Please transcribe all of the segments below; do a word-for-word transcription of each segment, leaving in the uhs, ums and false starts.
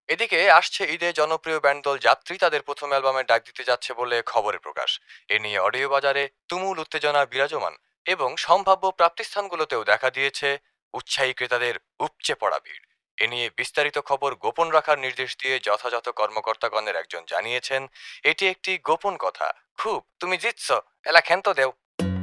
এদিকে আসছে ঈদে জনপ্রিয় ব্যান্ড দল যাত্রী তাদের প্রথম অ্যালবামে ডাক দিতে যাচ্ছে বলে খবরে প্রকাশ। এ নিয়ে অডিও বাজারে তুমুল উত্তেজনা বিরাজমান এবং সম্ভাব্য প্রাপ্তিস্থানগুলোতেও দেখা দিয়েছে উৎসাহী ক্রেতাদের উপচে পড়া ভিড়। এ নিয়ে বিস্তারিত খবর গোপন রাখার নির্দেশ দিয়ে যথাযথ কর্মকর্তাগণের একজন জানিয়েছেন, এটি একটি গোপন কথা। খুব তুমি জিতছ, এলা ক্ষেন্ত দেও।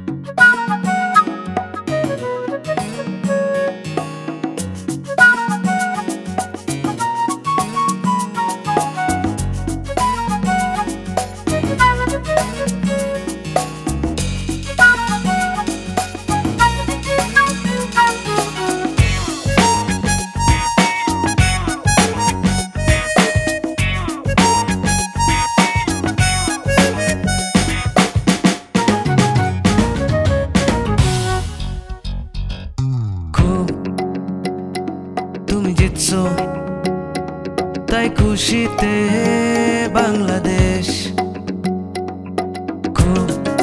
খুব তুমি জিতছো তাই খুশিতে বাংলাদেশ। খুব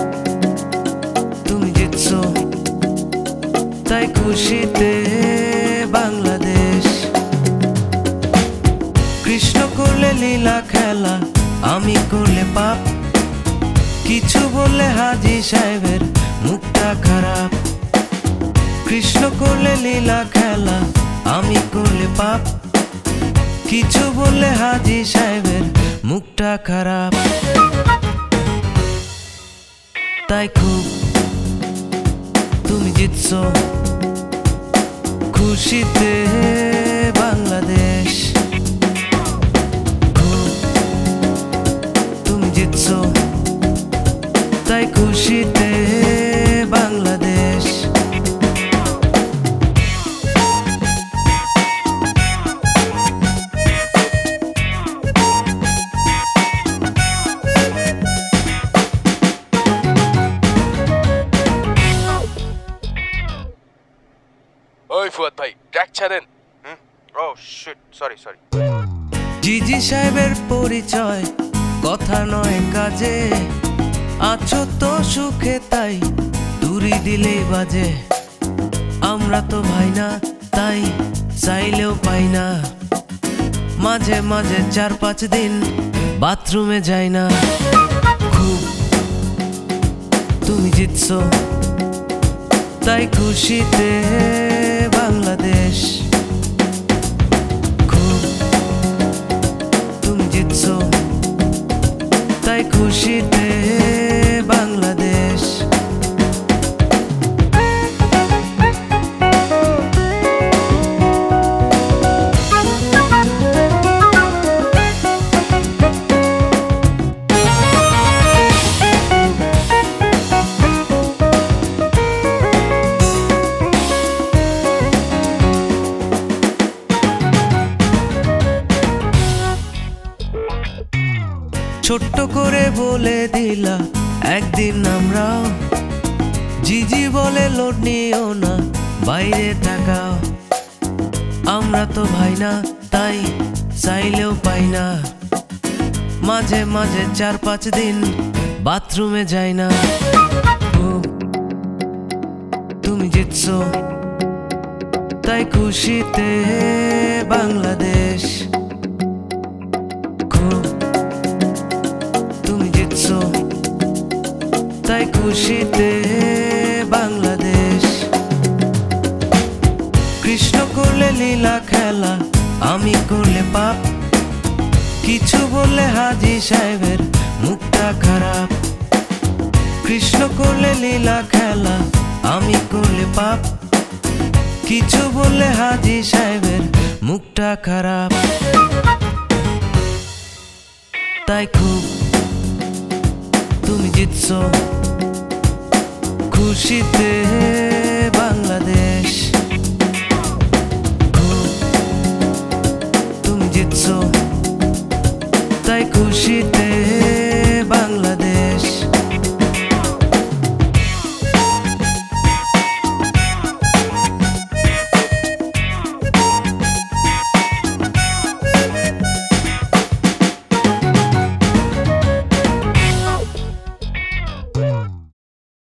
তুমি জিতছো তাই খুশিতে বাংলাদেশ। কৃষ্ণ করলে লীলা খেলা, আমি করলে পাপ। কিছু বললে হাজি সাহেবের মুখটা খারাপ। কৃষ্ণ করলে লীলা খেলা, আমি করলে পাপ। কিছু বললে হাজি সাহেবের মুখটা খারাপ। তাই খুব তুমি জিতছো খুশিতে বাংলাদেশ। খুব তুমি জিতছো তাই খুশিতে বাংলাদেশ। ওই ফুয়াদ ভাই, ট্র্যাক ছাড়েন। Hmm oh shit, sorry sorry. জিজি সাহেবের পরিচয় কথা নয় কাজে। আছো তো সুখে তাই তুরি দিলেই বাজে। আমরা তো ভাই না তাই চাইলেও পাই না। মাঝে মাঝে চার পাঁচ দিন বাথরুমে যাই না। খুব তুমি জিতছো তাই খুশিতে বাংলাদেশ। খুব তুমি জিতছো তাই খুশিতে বাংলাদেশ। ছোট্ট করে বলে দিলা একদিন আমরাও। জিজি বলে লোড নিও না, বাইরে তাকাও। আমরা তো ভাই না তাই চাইলেও পাই না। মাঝে মাঝে চার পাঁচ দিন বাথরুমে যাই না। খুব তুমি জিতছো তাই খুশিতে বাংলাদেশ। খুব তুমি জিতছো তাই খুশিতে বাংলাদেশ। কৃষ্ণ করলে লীলা খেলা, আমি করলে পাপ। কিছু বললে হাজি সাহেবের মুখটা খারাপ। কৃষ্ণ করলে লীলা খেলা, আমি করলে পাপ। কিছু বললে হাজি সাহেবের মুখটা খারাপ। তাই খুব তুমি জিতছো খুশিতে বাংলাদেশ। খুব তুমি জিতছো তাই খুশিতে